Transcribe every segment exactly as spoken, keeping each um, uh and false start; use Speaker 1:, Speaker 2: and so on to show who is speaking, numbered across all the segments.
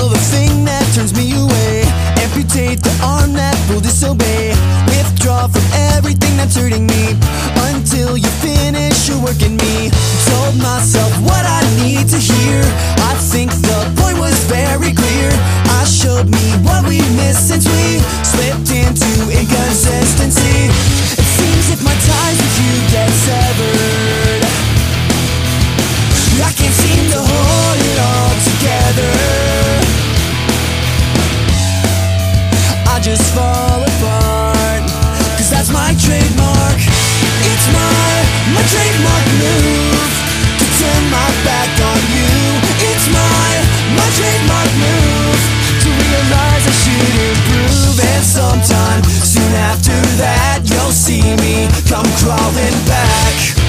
Speaker 1: Kill the thing that turns me away. Amputate the arm that will disobey. Withdraw from everything that's hurting me until you finish your work in me. Told myself what I need to hear. I think the point was very clear. I showed me what we missed since we slipped into inconsistency. It seems if my ties with you get severed, I can't seem to hold it all together. I just fall apart, cause that's my trademark. It's my, my trademark move to turn my back on you. It's my, my trademark move to realize I should improve. And sometime soon after that you'll see me come crawling back.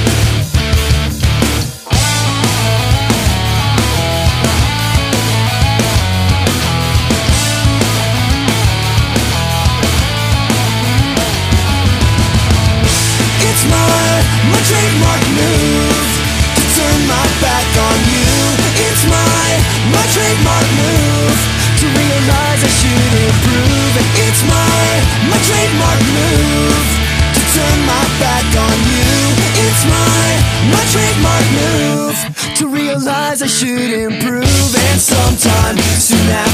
Speaker 1: It's my, my trademark move to turn my back on you. It's my, my trademark move to realize I should improve. It's my, my trademark move to turn my back on you. It's my, my trademark move to realize I should improve. And sometime soon after